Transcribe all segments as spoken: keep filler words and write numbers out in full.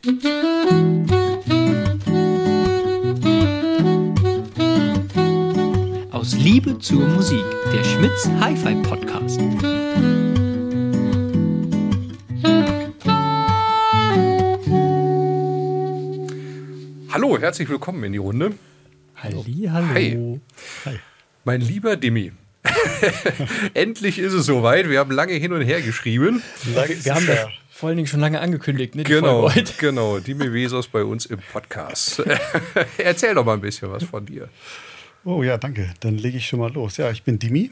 Aus Liebe zur Musik, der Schmitz Hi-Fi Podcast. Hallo, herzlich willkommen in die Runde. Halli, hallo. Hi. Hi. Mein lieber Dimi. Endlich ist es soweit. Wir haben lange hin und her geschrieben. Wir, wir haben das vor allen Dingen schon lange angekündigt, ne? Die Genau, Folge heute. genau. Dimi Wesos bei uns im Podcast. Erzähl doch mal ein bisschen was von dir. Oh ja, danke. Dann lege ich schon mal los. Ja, ich bin Dimi.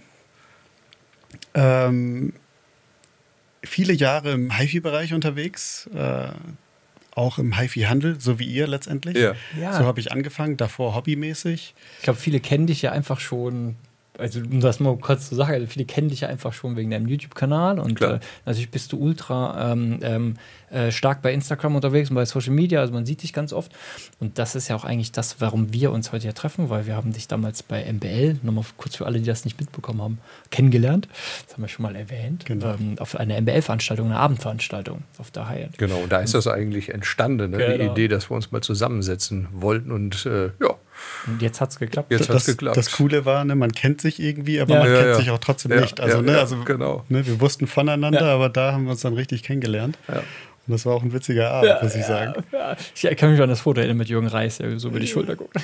Ähm, viele Jahre im Hi-Fi-Bereich unterwegs. Äh, auch im Hi-Fi-Handel, so wie ihr letztendlich. Ja. Ja. So habe ich angefangen, davor hobbymäßig. Ich glaube, viele kennen dich ja einfach schon, also um das mal kurz zu sagen, also viele kennen dich ja einfach schon wegen deinem YouTube-Kanal und äh, natürlich bist du ultra ähm, ähm, äh, stark bei Instagram unterwegs und bei Social Media, also man sieht dich ganz oft und das ist ja auch eigentlich das, warum wir uns heute hier treffen, weil wir haben dich damals bei M B L, nochmal kurz für alle, die das nicht mitbekommen haben, kennengelernt, das haben wir schon mal erwähnt, Genau. ähm, auf einer M B L-Veranstaltung, einer Abendveranstaltung auf der Hyatt. Genau, und da ist das eigentlich entstanden, ne? Die Genau. Idee, dass wir uns mal zusammensetzen wollten und äh, ja. Und jetzt hat's geklappt. Jetzt hat's Das, geklappt. das Coole war, ne, man kennt sich irgendwie, aber Ja. man Ja, kennt ja. sich auch trotzdem Ja, nicht. Also, ja, ne, ja, also genau. ne, wir wussten voneinander, Ja. aber da haben wir uns dann richtig kennengelernt. Ja. Und das war auch ein witziger Abend, Ja, muss ich ja, sagen. ja. Ich kann mich an das Foto erinnern mit Jürgen Reis, der so über die Schulter guckt.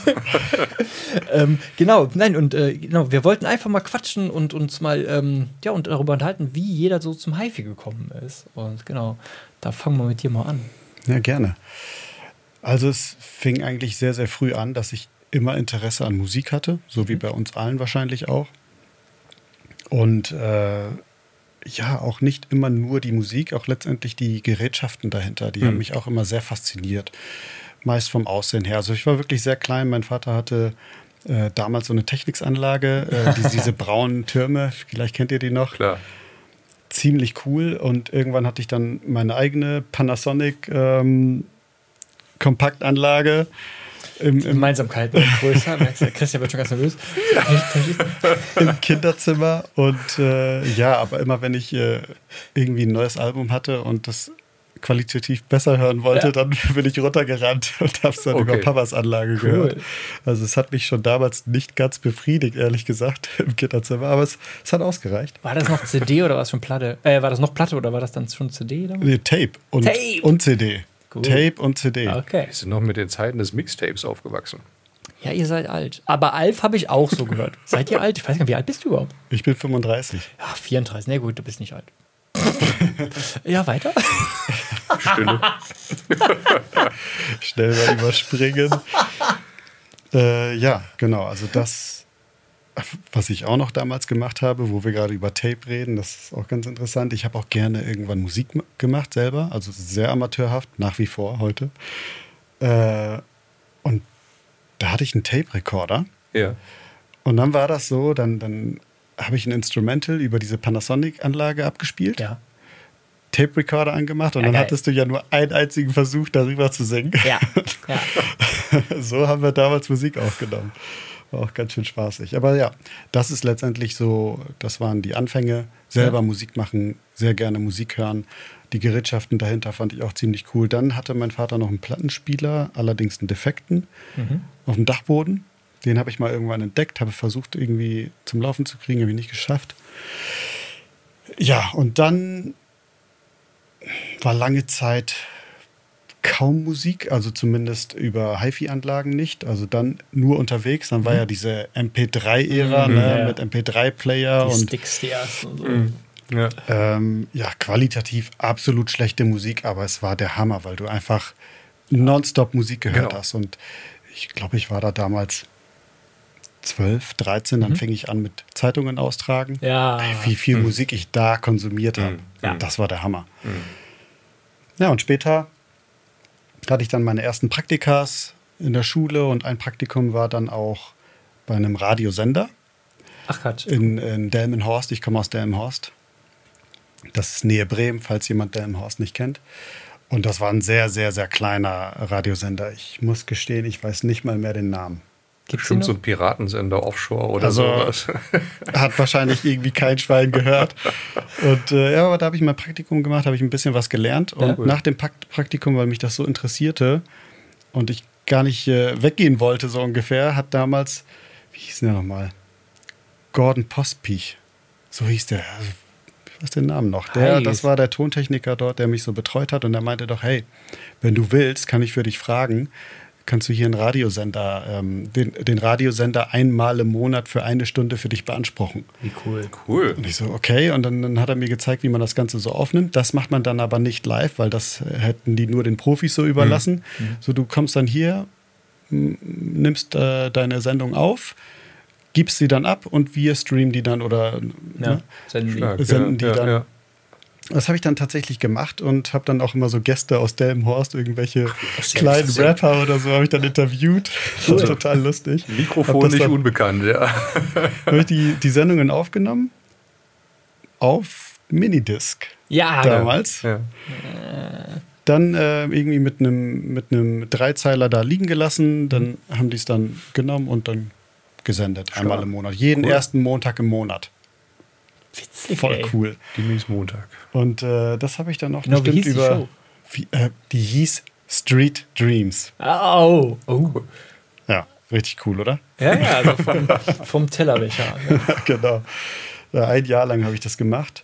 ähm, genau, nein, und äh, genau, wir wollten einfach mal quatschen und uns mal ähm, ja, und darüber unterhalten, wie jeder so zum Hi-Fi gekommen ist. Und genau, da fangen wir mit dir mal an. Ja, gerne. Also es fing eigentlich sehr, sehr früh an, dass ich immer Interesse an Musik hatte, so wie bei uns allen wahrscheinlich auch. Und äh, ja, auch nicht immer nur die Musik, auch letztendlich die Gerätschaften dahinter, die Mhm. haben mich auch immer sehr fasziniert. Meist vom Aussehen her. Also ich war wirklich sehr klein, mein Vater hatte äh, damals so eine Technics-Anlage, äh, die, diese braunen Türme, vielleicht kennt ihr die noch. Klar. Ziemlich cool und irgendwann hatte ich dann meine eigene Panasonic ähm, Kompaktanlage im, im, Gemeinsamkeit größer, merkst du, Christian wird schon ganz nervös. im Kinderzimmer und äh, ja, aber immer wenn ich äh, irgendwie ein neues Album hatte und das qualitativ besser hören wollte, Ja. dann bin ich runtergerannt und habe es dann Okay. über Papas Anlage Cool. gehört. Also es hat mich schon damals nicht ganz befriedigt, ehrlich gesagt, im Kinderzimmer, aber es, es hat ausgereicht. War das noch C D oder war es schon Platte? Äh, war das noch Platte oder war das dann schon C D? Dann? Nee, Tape und, Tape. und C D. Cool. Tape und C D. Okay. Wir sind noch mit den Zeiten des Mixtapes aufgewachsen. Ja, ihr seid alt. Aber Alf habe ich auch so gehört. Seid ihr alt? Ich weiß gar nicht, wie alt bist du überhaupt? Ich bin fünfunddreißig. Ja, vierunddreißig. Na gut, du bist nicht alt. Ja, weiter? Stille. Schnell mal überspringen. äh, ja, genau. Also das, was ich auch noch damals gemacht habe, wo wir gerade über Tape reden, das ist auch ganz interessant. Ich habe auch gerne irgendwann Musik m- gemacht selber, also sehr amateurhaft, nach wie vor heute. Äh, und da hatte ich einen Tape-Recorder. Ja. Und dann war das so, dann, dann habe ich ein Instrumental über diese Panasonic-Anlage abgespielt. Ja. Tape-Recorder angemacht und Ja, dann geil. hattest du ja nur einen einzigen Versuch, darüber zu singen. Ja. Ja. So haben wir damals Musik aufgenommen. War auch ganz schön spaßig. Aber ja, das ist letztendlich so, das waren die Anfänge. Selber Ja. Musik machen, sehr gerne Musik hören. Die Gerätschaften dahinter fand ich auch ziemlich cool. Dann hatte mein Vater noch einen Plattenspieler, allerdings einen defekten, Mhm. auf dem Dachboden. Den habe ich mal irgendwann entdeckt, habe versucht irgendwie zum Laufen zu kriegen, habe ich nicht geschafft. Ja, und dann war lange Zeit kaum Musik, also zumindest über Hi-Fi-Anlagen nicht. Also dann nur unterwegs. Dann war ja diese M P drei Ära Mhm, ne, ja, ja. mit M P drei Player Die und Sticks, die ersten und so. Ja. ähm, ja, qualitativ absolut schlechte Musik, aber es war der Hammer, weil du einfach nonstop Musik gehört Genau. hast. Und ich glaube, ich war da damals zwölf, dreizehn, dann fing ich an mit Zeitungen austragen. Ja. Ey, wie viel Musik ich da konsumiert habe. Ja. Das war der Hammer. Ja, und später hatte ich dann meine ersten Praktikas in der Schule und ein Praktikum war dann auch bei einem Radiosender Ach Quatsch. in, in Delmenhorst. Ich komme aus Delmenhorst. Das ist Nähe Bremen, falls jemand Delmenhorst nicht kennt. Und das war ein sehr, sehr, sehr kleiner Radiosender. Ich muss gestehen, ich weiß nicht mal mehr den Namen. Gibt's Bestimmt die so noch? ein Piratensender offshore oder Also- sowas. Hat wahrscheinlich irgendwie kein Schwein gehört. Und äh, ja, aber da habe ich mein Praktikum gemacht, habe ich ein bisschen was gelernt. Und Ja. nach dem Pak- Praktikum, weil mich das so interessierte und ich gar nicht äh, weggehen wollte, so ungefähr, hat damals, wie hieß der nochmal? Gordon Postpiech. So hieß der. Also, ich weiß den Namen noch. Der, Heiß. das war der Tontechniker dort, der mich so betreut hat. Und der meinte doch, hey, wenn du willst, kann ich für dich fragen, kannst du hier einen Radiosender, ähm, den, den Radiosender einmal im Monat für eine Stunde für dich beanspruchen. Wie cool. Cool. Und ich so, okay. Und dann, dann hat er mir gezeigt, wie man das Ganze so aufnimmt. Das macht man dann aber nicht live, weil das äh, hätten die nur den Profis so überlassen. So, du kommst dann hier, m- nimmst äh, deine Sendung auf, gibst sie dann ab und wir streamen die dann oder Ja, ne, senden die. Stark, senden die ja, dann. Ja. Das habe ich dann tatsächlich gemacht und habe dann auch immer so Gäste aus Delmenhorst, irgendwelche ist ja kleinen witzig. Rapper oder so, habe ich dann interviewt. Das war total lustig. Hab Mikrofon das nicht dann- unbekannt, ja. habe ich die, die Sendungen aufgenommen auf Minidisc Ja, damals. ja. Dann äh, irgendwie mit einem mit einem Dreizeiler da liegen gelassen. Dann haben die es dann genommen und dann gesendet. Einmal im Monat. Jeden Cool. ersten Montag im Monat. witzig. Voll ey. cool. Gemäß Montag. Und äh, das habe ich dann auch Genau, wie bestimmt hieß die über. Show? Wie, äh, die hieß Street Dreams. Oh, oh. Ja, richtig cool, oder? Ja, ja, also vom, vom Tellerbecher. Ja. Genau. Ja, ein Jahr lang habe ich das gemacht.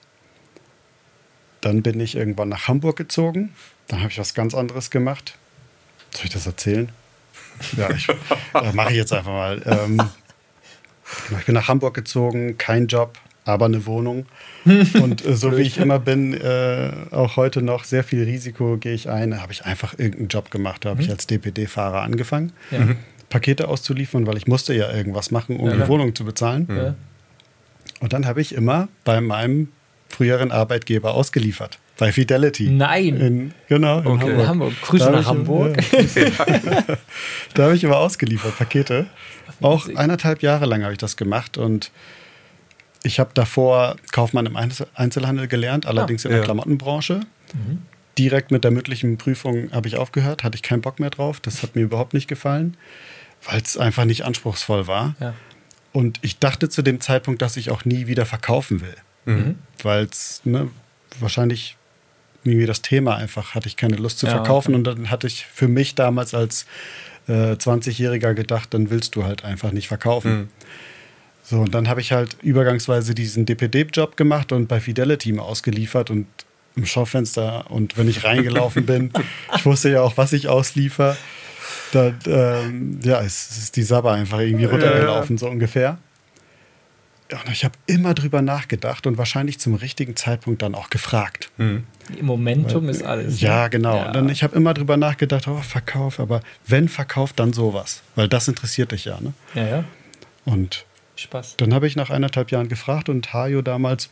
Dann bin ich irgendwann nach Hamburg gezogen. Dann habe ich was ganz anderes gemacht. Soll ich das erzählen? Ja, ich äh, mache ich jetzt einfach mal. Ähm, ich bin nach Hamburg gezogen, kein Job, aber eine Wohnung. Und äh, so wie ich immer bin, äh, auch heute noch, sehr viel Risiko gehe ich ein. Da habe ich einfach irgendeinen Job gemacht. Da habe ich als D P D-Fahrer angefangen, Ja. Pakete auszuliefern, weil ich musste ja irgendwas machen, um Ja, die klar. Wohnung zu bezahlen. Ja. Und dann habe ich immer bei meinem früheren Arbeitgeber ausgeliefert. Bei Fidelity. Nein. In, genau, in Okay. Hamburg. In Hamburg. Grüße Da nach hab ich, Hamburg. Ja. Da habe ich immer ausgeliefert, Pakete. Auch witzig. eineinhalb Jahre lang habe ich das gemacht und ich habe davor Kaufmann im Einzel- Einzelhandel gelernt, allerdings in der Ja. Klamottenbranche. Direkt mit der mündlichen Prüfung habe ich aufgehört, hatte ich keinen Bock mehr drauf. Das hat mir überhaupt nicht gefallen, weil es einfach nicht anspruchsvoll war. Ja. Und ich dachte zu dem Zeitpunkt, dass ich auch nie wieder verkaufen will. Mhm. Weil es ne, wahrscheinlich irgendwie das Thema einfach, hatte ich keine Lust zu Ja, verkaufen. okay. Und dann hatte ich für mich damals als äh, zwanzigjähriger gedacht, dann willst du halt einfach nicht verkaufen. Mhm. So, und dann habe ich halt übergangsweise diesen D P D-Job gemacht und bei Fidelity mal ausgeliefert und im Schaufenster. Und wenn ich reingelaufen bin, ich wusste ja auch, was ich ausliefer, dann ähm, ja, es ist die Sabber einfach irgendwie runtergelaufen, so ungefähr. Ja, und ich habe immer drüber nachgedacht und wahrscheinlich zum richtigen Zeitpunkt dann auch gefragt. Mhm. Im Momentum ist alles. Ja, ne? genau. Ja. Und dann, ich habe immer drüber nachgedacht, oh, Verkauf, aber wenn Verkauf, dann sowas. Weil das interessiert dich ja. Ne? Ja, ja. Und Spaß. dann habe ich nach eineinhalb Jahren gefragt und Hajo damals,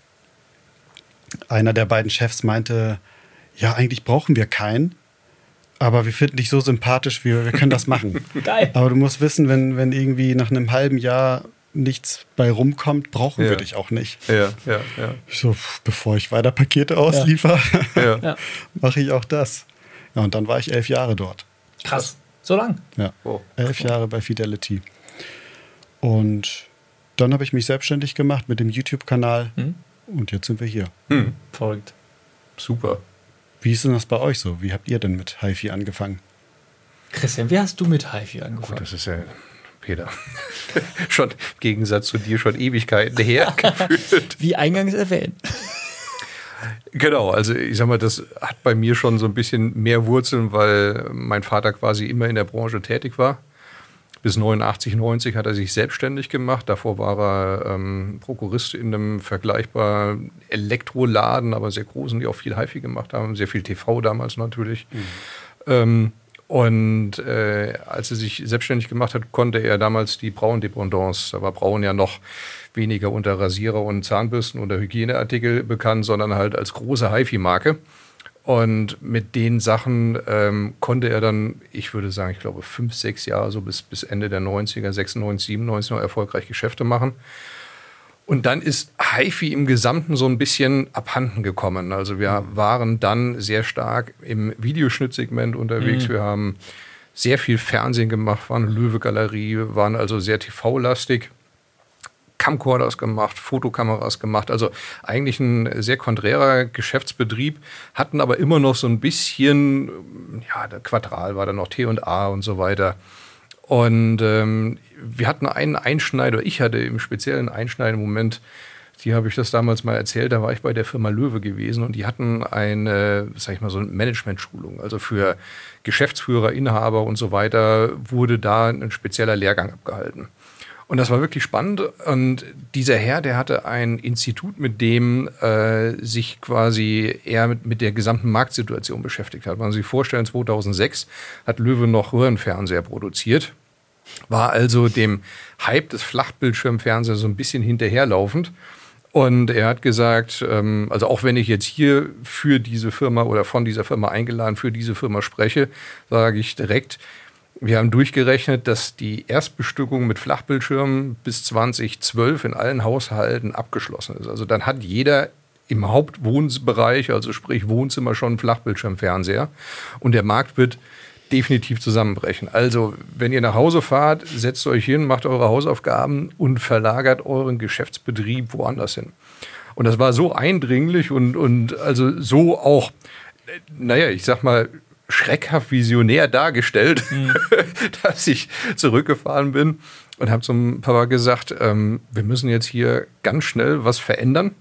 einer der beiden Chefs, meinte, ja, eigentlich brauchen wir keinen, aber wir finden dich so sympathisch, wir, wir können das machen. Geil. Aber du musst wissen, wenn, wenn irgendwie nach einem halben Jahr nichts bei rumkommt, brauchen Ja. wir dich auch nicht. Ja, ja, ja. Ich so, pf, bevor ich weiter Pakete ausliefer, ja. Ja. mache ich auch das. Ja, und dann war ich elf Jahre dort. Krass. So lang. Ja, Oh. elf Jahre bei Fidelity. Und dann habe ich mich selbstständig gemacht mit dem YouTube-Kanal Mhm. und jetzt sind wir hier. Hm. Verrückt. Super. Wie ist denn das bei euch so? Wie habt ihr denn mit HiFi angefangen? Christian, wie hast du mit HiFi Gut, angefangen? das ist ja, Peter, schon im Gegensatz zu dir schon Ewigkeiten her gefühlt. Wie eingangs erwähnt. Genau, also ich sag mal, das hat bei mir schon so ein bisschen mehr Wurzeln, weil mein Vater quasi immer in der Branche tätig war. Bis neunundachtzig, neunzig hat er sich selbstständig gemacht. Davor war er ähm, Prokurist in einem vergleichbar Elektroladen, aber sehr großen, die auch viel HiFi gemacht haben. Sehr viel T V damals natürlich. Ähm, und äh, als er sich selbstständig gemacht hat, konnte er damals die Braun-Dependance, da war Braun ja noch weniger unter Rasierer und Zahnbürsten oder Hygieneartikel bekannt, sondern halt als große HiFi-Marke. Und mit den Sachen ähm, konnte er dann, ich würde sagen, ich glaube fünf, sechs Jahre, so bis, bis Ende der neunziger, sechsundneunzig, siebenundneunzig noch erfolgreich Geschäfte machen. Und dann ist HiFi im Gesamten so ein bisschen abhanden gekommen. Also wir waren dann sehr stark im Videoschnittsegment unterwegs. Wir haben sehr viel Fernsehen gemacht, war eine Löwe-Galerie, waren also sehr T V-lastig. Camcorders gemacht, Fotokameras gemacht, also eigentlich ein sehr konträrer Geschäftsbetrieb, hatten aber immer noch so ein bisschen, ja, der Quadral war dann noch T und A und so weiter. Und ähm, wir hatten einen Einschneider, ich hatte im speziellen Einschneidemoment, die habe ich das damals mal erzählt, da war ich bei der Firma Löwe gewesen und die hatten eine, sag ich mal, so eine Management-Schulung, also für Geschäftsführer, Inhaber und so weiter wurde da ein spezieller Lehrgang abgehalten. Und das war wirklich spannend. Und dieser Herr, der hatte ein Institut, mit dem äh, sich quasi eher mit, mit der gesamten Marktsituation beschäftigt hat. Wenn Sie sich vorstellen, zweitausendsechs hat Löwe noch Röhrenfernseher produziert, war also dem Hype des Flachbildschirmfernsehers so ein bisschen hinterherlaufend. Und er hat gesagt, ähm, also auch wenn ich jetzt hier für diese Firma oder von dieser Firma eingeladen für diese Firma spreche, sage ich direkt, wir haben durchgerechnet, dass die Erstbestückung mit Flachbildschirmen bis zweitausendzwölf in allen Haushalten abgeschlossen ist. Also dann hat jeder im Hauptwohnbereich, also sprich Wohnzimmer, schon einen Flachbildschirmfernseher. Und der Markt wird definitiv zusammenbrechen. Also wenn ihr nach Hause fahrt, setzt euch hin, macht eure Hausaufgaben und verlagert euren Geschäftsbetrieb woanders hin. Und das war so eindringlich und, und also so auch, naja, ich sag mal, schreckhaft visionär dargestellt, mhm. dass ich zurückgefahren bin und habe zum Papa gesagt, ähm, wir müssen jetzt hier ganz schnell was verändern.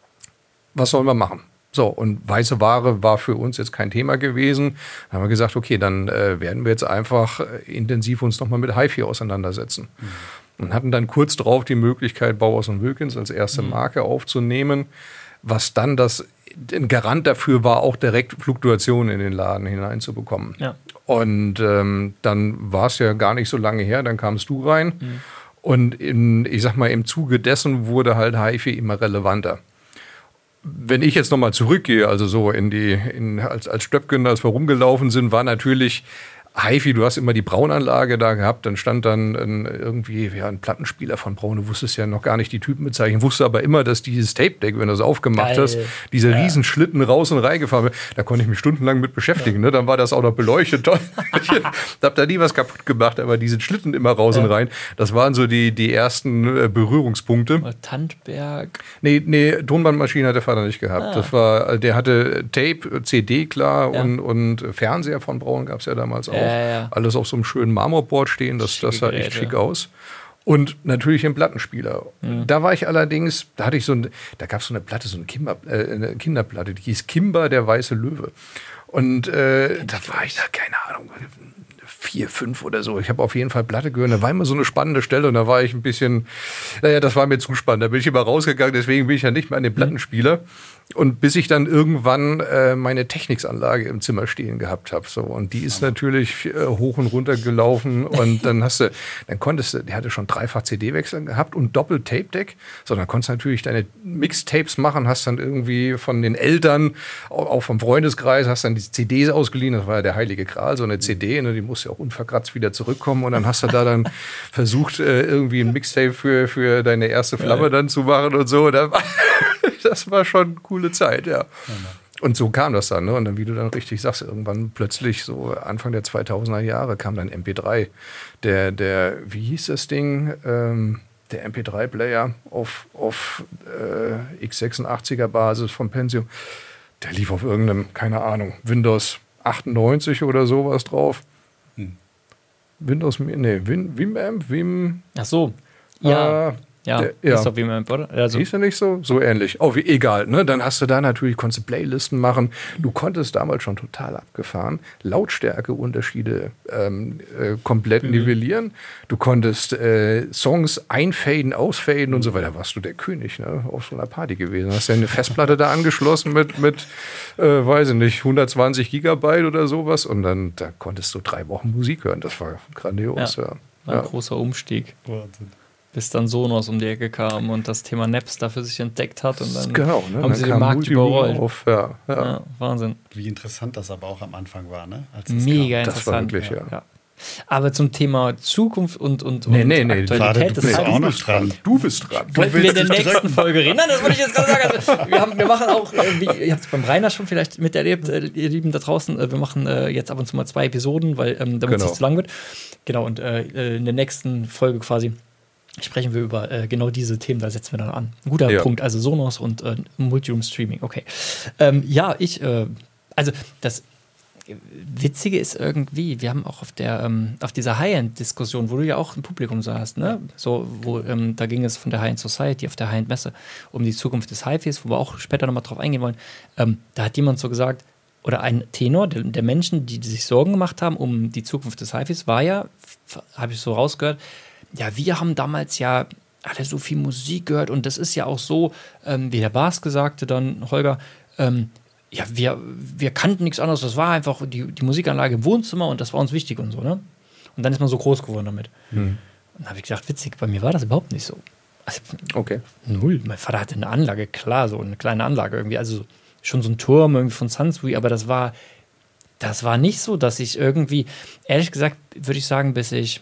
Was sollen wir machen? So, und weiße Ware war für uns jetzt kein Thema gewesen. Dann haben wir gesagt, okay, dann äh, werden wir jetzt einfach intensiv uns nochmal mit HiFi auseinandersetzen. Mhm. Und hatten dann kurz darauf die Möglichkeit, Bauhaus und Wilkins als erste mhm. Marke aufzunehmen, was dann das ein Garant dafür war, auch direkt Fluktuationen in den Laden hineinzubekommen. Ja. Und ähm, dann war es ja gar nicht so lange her, dann kamst du rein. Mhm. Und in, ich sag mal, im Zuge dessen wurde halt HiFi immer relevanter. Wenn ich jetzt nochmal zurückgehe, also so in die, in, als, als Stöpken, als wir rumgelaufen sind, war natürlich HiFi, du hast immer die Braunanlage da gehabt, dann stand dann ein, irgendwie ja, ein Plattenspieler von Braun, du wusstest ja noch gar nicht die Typenbezeichnung, wusste aber immer, dass dieses Tape-Deck, wenn du es aufgemacht Geil. hast, diese ja. riesen Schlitten raus und reingefahren wird, da konnte ich mich stundenlang mit beschäftigen, ja. ne? Dann war das auch noch beleuchtet, toll. Ich hab da nie was kaputt gemacht, aber diese Schlitten immer raus ja. und rein, das waren so die, die ersten äh, Berührungspunkte. Tandberg? Nee, nee, Tonbandmaschine hat der Vater nicht gehabt. Ah. Das war, der hatte Tape, C D klar ja. und, und Fernseher von Braun gab es ja damals auch. Ja, ja. Alles auf so einem schönen Marmorboard stehen, das, das sah echt schick aus. Und natürlich im Plattenspieler. Mhm. Da war ich allerdings, da hatte ich so ein, da gab es so eine Platte, so eine, Kimber, äh, eine Kinderplatte, die hieß Kimber, der weiße Löwe. Und äh, da war ich da, keine Ahnung, vier, fünf oder so. Ich habe auf jeden Fall Platte gehört. Da war immer so eine spannende Stelle und da war ich ein bisschen, naja, das war mir zu spannend. Da bin ich immer rausgegangen, deswegen bin ich ja nicht mehr an den Plattenspieler. Und bis ich dann irgendwann äh, meine Techniksanlage im Zimmer stehen gehabt habe. So. Und die ist natürlich äh, hoch und runter gelaufen. Und dann hast du, dann konntest du, die hatte schon dreifach C D-Wechsel gehabt und Doppel-Tape-Deck. So, dann konntest du natürlich deine Mixtapes machen, hast dann irgendwie von den Eltern, auch vom Freundeskreis, hast dann die C Ds ausgeliehen. Das war ja der heilige Gral, so eine C D, ne, die musste ja auch unverkratzt wieder zurückkommen. Und dann hast du da dann versucht, äh, irgendwie ein Mixtape für, für deine erste Flamme ja. dann zu machen und so. Da war Das war schon eine coole Zeit, ja. Und so kam das dann, ne? Und dann, wie du dann richtig sagst, irgendwann plötzlich, so Anfang der zweitausender Jahre, kam dann M P drei. Der, der wie hieß das Ding? Ähm, der M P drei Player auf, auf äh, x sechsundachtziger Basis vom Pentium. Der lief auf irgendeinem, keine Ahnung, Windows achtundneunzig oder sowas drauf. Hm. Windows, nee, Win, Wimamp, Wim. Ach so, ja. Äh, Ja, der, ja. ist doch wie man, oder? Also. Hieß er nicht so? So ähnlich. Oh, wie, egal, ne? Dann hast du da natürlich, konntest du Playlisten machen. Du konntest damals schon total abgefahren Lautstärkeunterschiede ähm, äh, komplett mhm. nivellieren. Du konntest äh, Songs einfaden, ausfaden mhm. und so weiter. Da warst du der König, ne? Auf so einer Party gewesen. Hast ja eine Festplatte da angeschlossen mit, mit äh, weiß ich nicht, hundertzwanzig Gigabyte oder sowas. Und dann da konntest du drei Wochen Musik hören. Das war grandios, ja. ja. War ein ja. großer Umstieg. Wahnsinn. Bis dann Sonos um die Ecke kam und das Thema Napster für sich entdeckt hat und dann genau, ne? haben dann sie den Markt überrollt. Auf. Ja, ja. Ja, Wahnsinn. Wie interessant das aber auch am Anfang war, ne? Als Mega kam. interessant. Das war wirklich, ja. ja. Aber zum Thema Zukunft und, und, Nee, und nee, nee, Aktualität, warte, du das bist heißt, auch noch dran. Du bist dran. wollten wir in der nächsten Folge reden. Nein, das wollte ich jetzt gerade sagen. Also, wir, haben, wir machen auch, äh, wie, ihr habt es beim Rainer schon vielleicht miterlebt, äh, ihr Lieben da draußen, äh, wir machen äh, jetzt ab und zu mal zwei Episoden, weil ähm, damit es Genau. nicht zu lang wird. Genau, und äh, in der nächsten Folge quasi sprechen wir über äh, genau diese Themen, da setzen wir dann an. Ein guter Ja. Punkt, also Sonos und äh, Multiroom-Streaming, okay. Ähm, ja, ich, äh, also das Witzige ist irgendwie, wir haben auch auf der ähm, auf dieser High-End-Diskussion, wo du ja auch ein Publikum saßt, ne? So, wo, ähm, da ging es von der High-End Society auf der High-End-Messe um die Zukunft des Hi-Fis, wo wir auch später nochmal drauf eingehen wollen. Ähm, da hat jemand so gesagt, oder ein Tenor der, der Menschen, die, die sich Sorgen gemacht haben um die Zukunft des Hi-Fis, war ja, habe ich so rausgehört, ja, wir haben damals ja alle so viel Musik gehört und das ist ja auch so, ähm, wie der Bas sagte dann, Holger, ähm, ja, wir, wir kannten nichts anderes, das war einfach die, die Musikanlage im Wohnzimmer und das war uns wichtig und so, ne? Und dann ist man so groß geworden damit. Hm. Und dann habe ich gedacht, witzig, bei mir war das überhaupt nicht so. Also, Okay. null. Mein Vater hatte eine Anlage, klar, so eine kleine Anlage irgendwie, also schon so ein Turm irgendwie von Sunsweet, aber das war, das war nicht so, dass ich irgendwie, ehrlich gesagt, würde ich sagen, bis ich,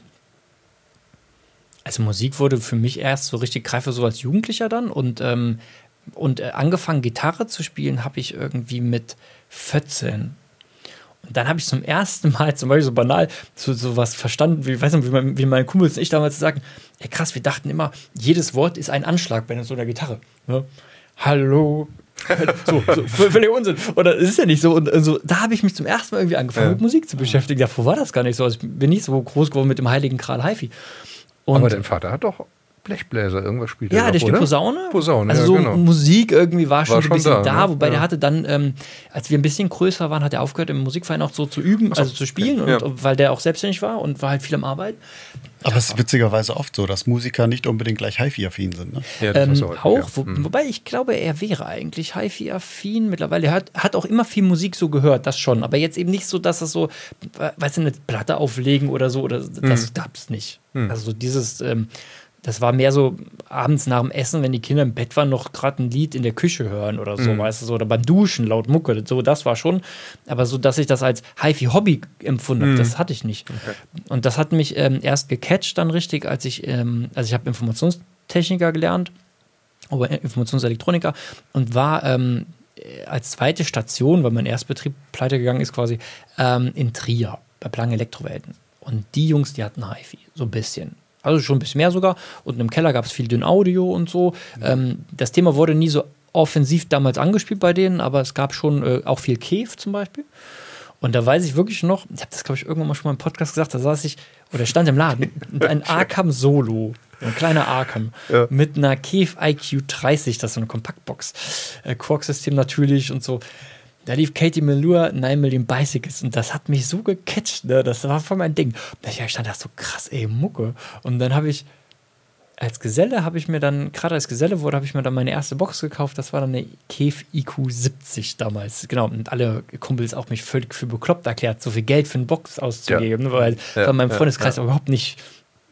also Musik wurde für mich erst so richtig greife so als Jugendlicher dann und ähm, Und äh, angefangen, Gitarre zu spielen, habe ich irgendwie mit vierzehn. Und dann habe ich zum ersten Mal, zum Beispiel so banal, so, so was verstanden, wie, weiß nicht, wie, mein, wie meine Kumpels und ich damals sagen, ey krass, wir dachten immer, jedes Wort ist ein Anschlag bei so einer Gitarre. Ne? Hallo. so, so völlig Unsinn. Oder es ist ja nicht so. Und also, da habe ich mich zum ersten Mal irgendwie angefangen, Ja. mit Musik zu beschäftigen. Davor war das gar nicht so. Also, ich bin nicht so groß geworden mit dem heiligen Gral Hi-Fi. Und Aber dein Vater hat doch Blechbläser, irgendwas spielt ja, er der doch, spielt oder? Posaune. Posaune, also ja, so genau. Musik irgendwie war schon War so ein schon bisschen da, da, ne? wobei Ja. der hatte dann, ähm, als wir ein bisschen größer waren, hat er aufgehört, im Musikverein auch so zu üben, also zu spielen, okay. und, Ja. weil der auch selbstständig war und war halt viel am Arbeit. Aber es ist witzigerweise oft so, dass Musiker nicht unbedingt gleich Hi-Fi-affin sind. Ne? Ja, das Ähm, hast du heute, auch, ja. wo, Hm. wobei ich glaube, er wäre eigentlich Hi-Fi-affin mittlerweile. Er hat, hat auch immer viel Musik so gehört, das schon. Aber jetzt eben nicht so, dass es so, weißt du, eine Platte auflegen oder so, oder das Hm. gab's nicht. Hm. Also so dieses, ähm, das war mehr so abends nach dem Essen, wenn die Kinder im Bett waren, noch gerade ein Lied in der Küche hören oder so, Mhm. weißt du, so, oder beim Duschen laut Mucke, so, das war schon, aber so, dass ich das als Hi-Fi-Hobby empfunden habe, Mhm. das hatte ich nicht. Okay. Und das hat mich ähm, erst gecatcht dann richtig, als ich, ähm, also ich habe Informationstechniker gelernt, oder Informationselektroniker und war ähm, als zweite Station, weil mein Erstbetrieb pleite gegangen ist quasi, ähm, in Trier, bei Planck Elektrowelten. Und die Jungs, die hatten Hi-Fi, so ein bisschen. Also schon ein bisschen mehr sogar. Und im Keller gab es viel dünn Audio und so. Mhm. Ähm, das Thema wurde nie so offensiv damals angespielt bei denen, aber es gab schon äh, auch viel Kef zum Beispiel. Und da weiß ich wirklich noch, ich habe das, glaube ich, irgendwann mal schon mal im Podcast gesagt, da saß ich, oder stand im Laden, und ein Arkham Solo, ein kleiner Arkham, Ja. mit einer Kef I Q dreißig, das ist so eine Kompaktbox, äh, Quark-System natürlich und so. Da lief Katie Melua, nine Million Bicycles und das hat mich so gecatcht, ne? Das war voll mein Ding. Da ich stand da so krass, ey, Mucke. Und dann habe ich, als Geselle habe ich mir dann, gerade als Geselle wurde, habe ich mir dann meine erste Box gekauft. Das war dann eine Kef I Q siebzig damals. Genau, und alle Kumpels auch mich völlig für bekloppt erklärt, so viel Geld für eine Box auszugeben, Ja. weil Ja, von meinem ja, Freundeskreis ja. auch überhaupt nicht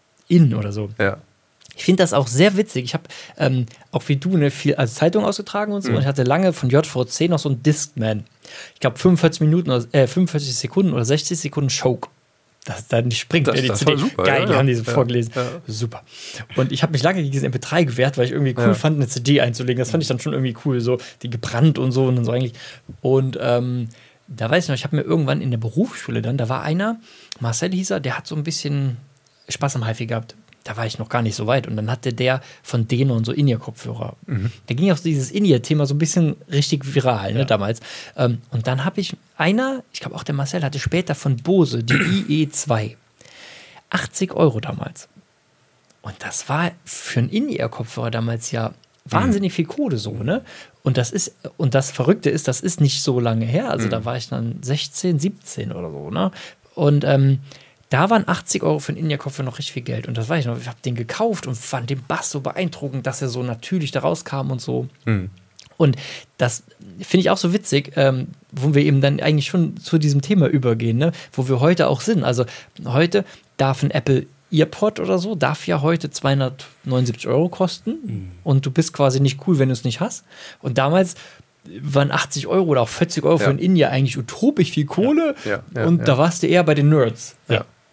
in oder so. Ja. Ich finde das auch sehr witzig. Ich habe ähm, auch wie du ne, viel als Zeitung ausgetragen und so. Mhm. Und ich hatte lange von J V C noch so einen Discman. Ich glaube fünfundvierzig Minuten oder äh, fünfundvierzig Sekunden oder sechzig Sekunden Choke. Das dann nicht springt. Das- ja, die das C D. war super, Geil, ja, die ja. haben die so Ja, vorgelesen. ja. Super. Und ich habe mich lange gegen diesen M P drei gewehrt, weil ich irgendwie cool Ja. fand, eine C D einzulegen. Das fand ich dann schon irgendwie cool, so die gebrannt und so und dann so eigentlich. Und ähm, da weiß ich noch, ich habe mir irgendwann in der Berufsschule dann, da war einer, Marcel hieß er, der hat so ein bisschen Spaß am Hi-Fi gehabt. Da war ich noch gar nicht so weit. Und dann hatte der von Denon so In-Ear-Kopfhörer. Mhm. Da ging auch so dieses In-Ear-Thema so ein bisschen richtig viral, ne, damals. Ähm, und dann habe ich einer, ich glaube auch der Marcel, hatte später von Bose die I E zwei. achtzig Euro damals. Und das war für einen In-Ear-Kopfhörer damals ja wahnsinnig viel Kohle so, ne? Und das ist, und das Verrückte ist, das ist nicht so lange her. Also Mhm. da war ich dann sechzehn, siebzehn oder so, ne? Und ähm, da waren achtzig Euro für einen In-Ear-Kopfhörer noch richtig viel Geld. Und das weiß ich noch. Ich habe den gekauft und fand den Bass so beeindruckend, dass er so natürlich da rauskam und so. Mhm. Und das finde ich auch so witzig, ähm, wo wir eben dann eigentlich schon zu diesem Thema übergehen, ne? Wo wir heute auch sind. Also heute darf ein Apple EarPod oder so, darf ja heute zweihundertneunundsiebzig Euro kosten. Mhm. Und du bist quasi nicht cool, wenn du es nicht hast. Und damals waren achtzig Euro oder auch vierzig Euro Ja. für ein In-Ear eigentlich utopisch viel Kohle. Ja, ja, und ja. da warst du eher bei den Nerds. Ja.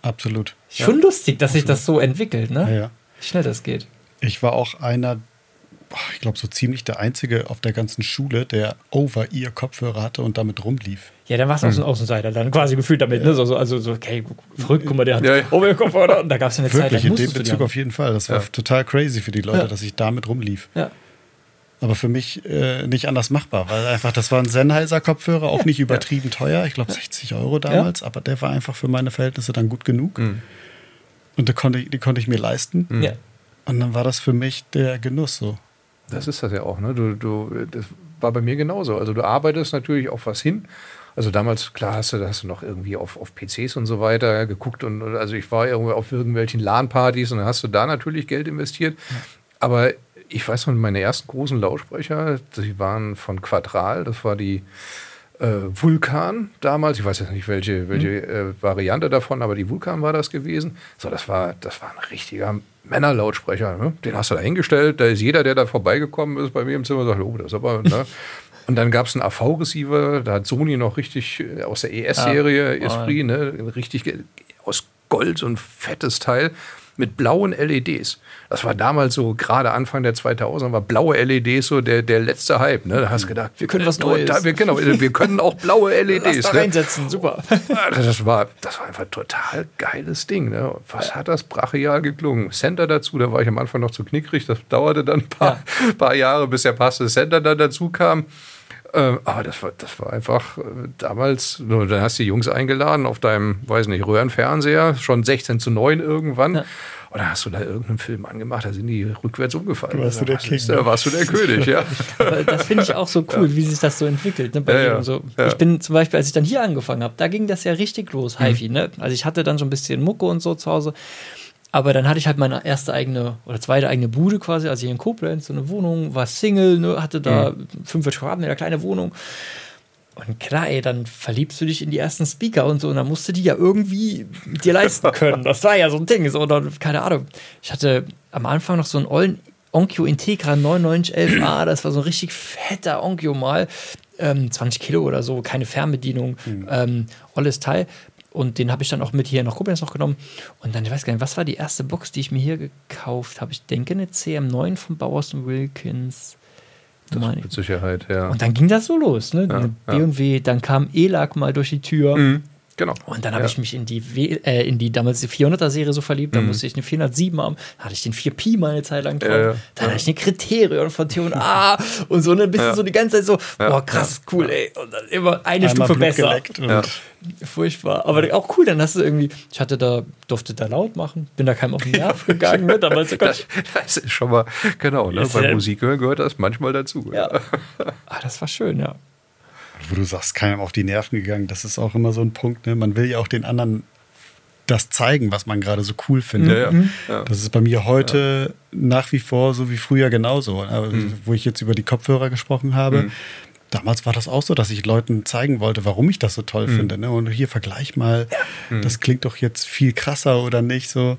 Absolut. Schon ja. lustig, dass sich das so entwickelt, ne? Ja, ja. Wie schnell das geht. Ich war auch einer, boah, ich glaube so ziemlich der Einzige auf der ganzen Schule, der Over-Ear-Kopfhörer hatte und damit rumlief. Ja, dann warst du auch so ein Außenseiter, dann quasi gefühlt damit, ne? So, so, also so, okay, verrückt, guck mal, der hat ja, ja. Over-Ear-Kopfhörer und da gab es eine Wirklich, Zeit lang. in dem Bezug auf jeden Fall. Das war ja. total crazy für die Leute, ja. dass ich damit rumlief. Ja. Aber für mich äh, nicht anders machbar, weil einfach, das war ein Sennheiser-Kopfhörer, auch nicht übertrieben teuer, ich glaube sechzig Euro damals, ja. aber der war einfach für meine Verhältnisse dann gut genug. Mhm. Und die konnte, ich, die konnte ich mir leisten. Mhm. Ja. Und dann war das für mich der Genuss so. Das ist das ja auch, ne? Du, du, das war bei mir genauso. Also du arbeitest natürlich auf was hin. Also damals, klar, hast du, hast du noch irgendwie auf, auf P Cs und so weiter geguckt. Und also ich war irgendwo auf irgendwelchen LAN-Partys und dann hast du da natürlich Geld investiert. Ja. Aber ich weiß noch, meine ersten großen Lautsprecher, die waren von Quadral, das war die äh, Vulkan damals. Ich weiß jetzt nicht, welche, welche mhm. äh, Variante davon, aber die Vulkan war das gewesen. So, das war, das war ein richtiger Männerlautsprecher. Ne? Den hast du da hingestellt. Da ist jeder, der da vorbeigekommen ist bei mir im Zimmer, sagt, oh, das ist aber, ne? Und dann gab es einen A V-Receiver, da hat Sony noch richtig aus der E S-Serie, ah, Esprit, oh, ja. ne? richtig aus Gold, so ein fettes Teil. Mit blauen L E Ds. Das war damals so, gerade Anfang der zweitausender, war blaue L E Ds so der, der letzte Hype. Ne? Da hast du gedacht, wir können was Neues. Da, wir, genau, wir können auch blaue L E Ds. Lass da ne? reinsetzen, super. Das war, das war einfach ein total geiles Ding. Ne? Was hat das brachial geklungen? Center dazu, da war ich am Anfang noch zu knickrig. Das dauerte dann ein paar, ja. paar Jahre, bis der passende Center dann dazu kam. Ähm, aber das war, das war einfach äh, damals, dann hast du die Jungs eingeladen auf deinem, weiß nicht, Röhrenfernseher, schon sechzehn zu neun irgendwann. Ja. Und dann hast du da irgendeinen Film angemacht, da sind die rückwärts umgefallen. Da warst du der King. Da warst du der König, ja. Aber das finde ich auch so cool, ja. wie sich das so entwickelt. Ne, bei ja, mir ja. und so. Ja. Ich bin zum Beispiel, als ich dann hier angefangen habe, da ging das ja richtig los, Hi-Fi. Mhm. Ne? Also ich hatte dann so ein bisschen Mucke und so zu Hause. Aber dann hatte ich halt meine erste eigene oder zweite eigene Bude quasi, also hier in Koblenz, so eine Wohnung, war Single, ne, hatte da mhm. fünfundvierzig Quadratmeter, kleine Wohnung. Und klar, ey, dann verliebst du dich in die ersten Speaker und so und dann musst du die ja irgendwie dir leisten können. Das war ja so ein Ding, so, oder, keine Ahnung. Ich hatte am Anfang noch so einen ollen Onkyo Integra neunundneunzig elf A, das war so ein richtig fetter Onkyo mal, ähm, zwanzig Kilo oder so, keine Fernbedienung, mhm. ähm, olles Teil. Und den habe ich dann auch mit hier nach Koblenz noch genommen. Und dann, ich weiß gar nicht, was war die erste Box, die ich mir hier gekauft habe? Ich denke, eine C M neun von Bowers und Wilkins. Das mit Sicherheit, ja. Und dann ging das so los, ne? Ja, eine B und W, ja. dann kam E L A C mal durch die Tür. Mhm, genau. Und dann habe ja. ich mich in die, w äh, in die damals die vierhunderter-Serie so verliebt. Dann mhm. musste ich eine vierhundertsieben haben. Dann hatte ich den vier Pi mal eine Zeit lang drauf. Ja, ja. Dann ja. hatte ich eine Kriterion von T und A und so ein bisschen ja. so die ganze Zeit so, ja. boah, krass, ja. cool, ey. Und dann immer eine Einmal Stufe Blut besser. Ja. Furchtbar. Aber auch cool, dann hast du irgendwie, ich hatte da, durfte da laut machen, bin da keinem auf den Nerv gegangen. Ne? Damals, oh das, das ist schon mal, genau, ne? Bei Musik hören gehört das manchmal dazu. Ja. Ah, das war schön, ja. Wo du sagst, keinem auf die Nerven gegangen, das ist auch immer so ein Punkt, ne? Man will ja auch den anderen das zeigen, was man gerade so cool findet. Ja, ja. Ja. Das ist bei mir heute ja. nach wie vor so wie früher genauso. Aber mhm. wo ich jetzt über die Kopfhörer gesprochen habe, mhm. damals war das auch so, dass ich Leuten zeigen wollte, warum ich das so toll mhm. finde. Ne? Und hier, vergleich mal, ja. das klingt doch jetzt viel krasser oder nicht so.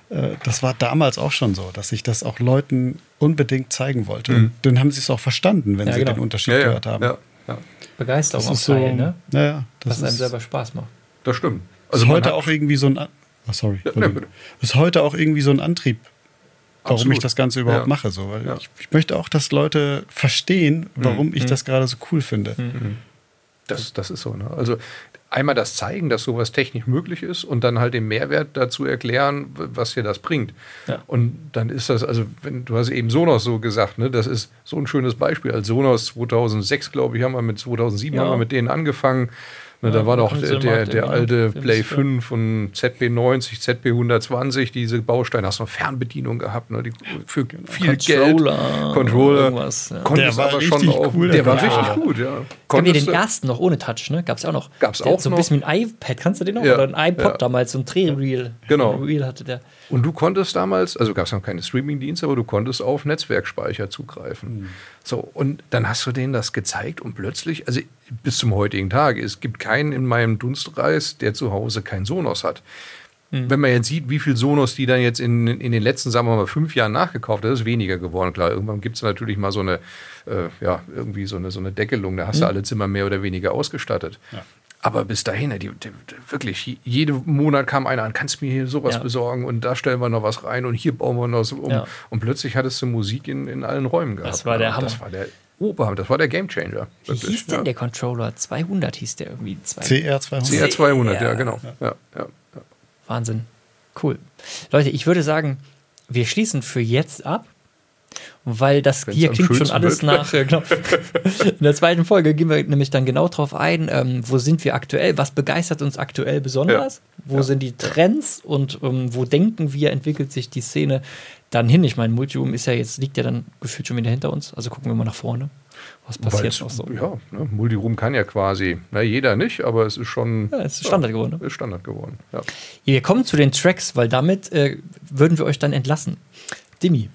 Das war damals auch schon so, dass ich das auch Leuten unbedingt zeigen wollte. Mhm. Und dann haben sie es auch verstanden, wenn ja, sie genau. den Unterschied ja, ja. gehört haben. Ja. Ja. Begeisterung das auch ist so, Teil, ne? Ja, ja, das was einem ist, selber Spaß macht. Das stimmt. Also ist heute auch irgendwie so ein, oh, sorry, ja, ne, ist heute auch irgendwie so ein Antrieb, warum Absolut. ich das Ganze überhaupt ja. mache. So. Weil ja. ich, ich möchte auch, dass Leute verstehen, warum mhm. ich das gerade so cool finde. Mhm. Das, das ist so. Ne? Also einmal das zeigen, dass sowas technisch möglich ist und dann halt den Mehrwert dazu erklären, was dir das bringt. Ja. Und dann ist das, also wenn du hast eben Sonos so gesagt, ne, das ist so ein schönes Beispiel. Als Sonos zweitausendsechs, glaube ich, haben wir mit zweitausendsieben ja. haben wir mit denen angefangen. Ne, ja, da war doch der, der, der alte Play fünf und Z B neunzig, Z B hundertzwanzig, diese Bausteine. Hast du noch Fernbedienung gehabt, ne, die für viel Controller, Geld. Controller. Ja. Der war aber schon auf, cool. Der, der war richtig gut, ja. Gab ja den ersten noch ohne Touch, ne? Gab's ja auch noch. Gab's der auch so ein noch. bisschen wie ein iPad, kannst du den noch? Ja. Oder ein iPod ja. damals, so ein Drehreel. Genau. Ein Reel hatte der. Und du konntest damals, also gab es noch keine Streaming-Dienste, aber du konntest auf Netzwerkspeicher zugreifen. Mhm. So, und dann hast du denen das gezeigt und plötzlich, also bis zum heutigen Tag, es gibt keinen in meinem Dunstkreis, der zu Hause kein Sonos hat. Mhm. Wenn man jetzt sieht, wie viel Sonos die dann jetzt in, in den letzten, sagen wir mal, fünf Jahren nachgekauft haben, das ist weniger geworden. Klar, irgendwann gibt es natürlich mal so eine, äh, ja, irgendwie so eine, so eine Deckelung, da hast mhm. du alle Zimmer mehr oder weniger ausgestattet. Ja. Aber bis dahin, die, die, wirklich, jeden Monat kam einer an, kannst du mir hier sowas Ja. besorgen und da stellen wir noch was rein und hier bauen wir noch was um. Ja. Und plötzlich hattest du Musik in, in allen Räumen gehabt. Das war der Hammer. Das war der Oberhammer, das war der Gamechanger. Wie hieß denn der Controller? zweihundert hieß der irgendwie. C R zweihundert. C R zweihundert, ja, Ja. genau. Ja, ja, ja. Wahnsinn. Cool. Leute, ich würde sagen, wir schließen für jetzt ab, weil das Wenn's hier am klingt schon schönsten alles wird. nach. äh, Genau. In der zweiten Folge gehen wir nämlich dann genau drauf ein, ähm, wo sind wir aktuell, was begeistert uns aktuell besonders, wo Ja. sind die Trends und ähm, wo denken wir, entwickelt sich die Szene dann hin. Ich meine, Multiroom ist ja jetzt, liegt ja dann gefühlt schon wieder hinter uns, also gucken wir mal nach vorne. Was Wobei passiert es- noch so? Ja, ne, Multiroom kann ja quasi, na, jeder nicht, aber es ist schon Ja, es ist Standard geworden. Ne? ist Standard geworden. Ja. Wir kommen zu den Tracks, weil damit äh, würden wir euch dann entlassen. Dimi.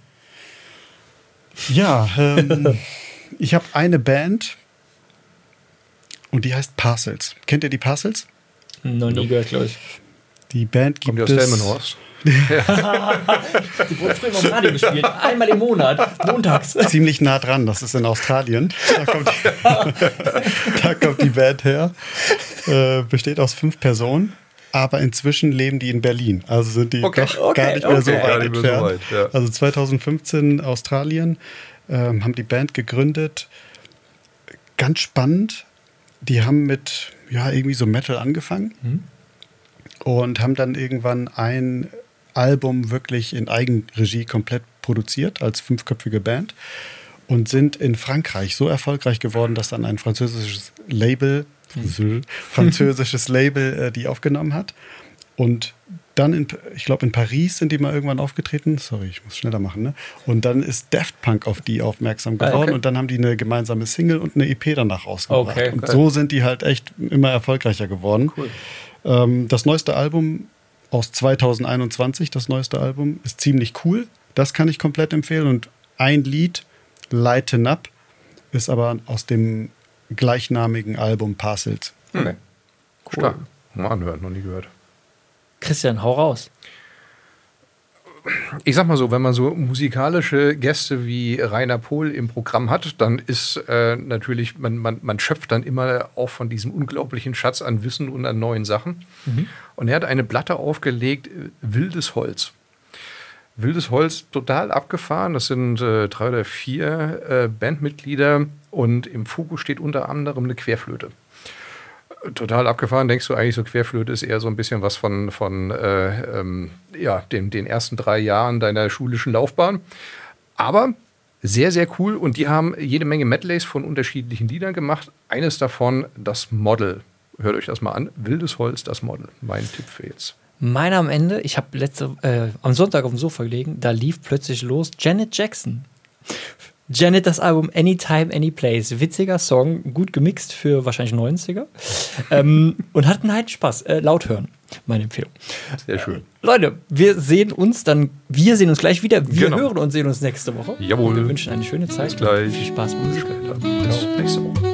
Ja, ähm, ich habe eine Band und die heißt Parcels. Kennt ihr die Parcels? Noch nie gehört, glaube ich. Die Band gibt Kommt die aus es. Delmenhorst? Die wurde früher mal im Radio gespielt. Einmal im Monat, montags. Ziemlich nah dran, das ist in Australien. Da kommt die, da kommt die Band her. Äh, besteht aus fünf Personen, aber inzwischen leben die in Berlin. Also sind die Okay. doch Okay, gar nicht mehr so okay. weit Gar nicht mehr so entfernt. weit, ja. Also zweitausendfünfzehn Australien, ähm, haben die Band gegründet. Ganz spannend. Die haben mit ja, irgendwie so Metal angefangen Mhm. und haben dann irgendwann ein Album wirklich in Eigenregie komplett produziert als fünfköpfige Band und sind in Frankreich so erfolgreich geworden, dass dann ein französisches Label, französisches Label äh, die aufgenommen hat. Und dann, in, ich glaube, in Paris sind die mal irgendwann aufgetreten. Sorry, ich muss schneller machen. Ne? Und dann ist Daft Punk auf die aufmerksam geworden. Okay. Und dann haben die eine gemeinsame Single und eine E P danach rausgebracht. Okay, und geil. so sind die halt echt immer erfolgreicher geworden. Cool. Ähm, das neueste Album aus zweitausendeinundzwanzig, das neueste Album, ist ziemlich cool. Das kann ich komplett empfehlen. Und ein Lied, Lighten Up, ist aber aus dem gleichnamigen Album Parcels. Okay. Stark. Mal anhören, noch nie gehört. Christian, hau raus. Ich sag mal so, wenn man so musikalische Gäste wie Rainer Pohl im Programm hat, dann ist äh, natürlich, man, man, man schöpft dann immer auch von diesem unglaublichen Schatz an Wissen und an neuen Sachen. Und er hat eine Platte aufgelegt, äh, Wildes Holz. Wildes Holz, total abgefahren. Das sind äh, drei oder vier äh, Bandmitglieder und im Fokus steht unter anderem eine Querflöte. Total abgefahren, denkst du eigentlich, so Querflöte ist eher so ein bisschen was von, von äh, ähm, ja, dem, den ersten drei Jahren deiner schulischen Laufbahn. Aber sehr, sehr cool und die haben jede Menge Medleys von unterschiedlichen Liedern gemacht. Eines davon, das Model. Hört euch das mal an. Wildes Holz, das Model. Mein Tipp für jetzt. Meiner am Ende, ich habe letzte äh, am Sonntag auf dem Sofa gelegen, da lief plötzlich los Janet Jackson. Janet, das Album Anytime, Anyplace. Witziger Song, gut gemixt für wahrscheinlich neunziger. ähm, und hatten halt Spaß. Äh, laut hören, meine Empfehlung. Sehr schön. Leute, wir sehen uns dann, wir sehen uns gleich wieder. Wir Genau. hören und sehen uns nächste Woche. Jawohl. Wir wünschen eine schöne Zeit. Bis gleich. Viel Spaß mit Musik. Bis nächste Woche.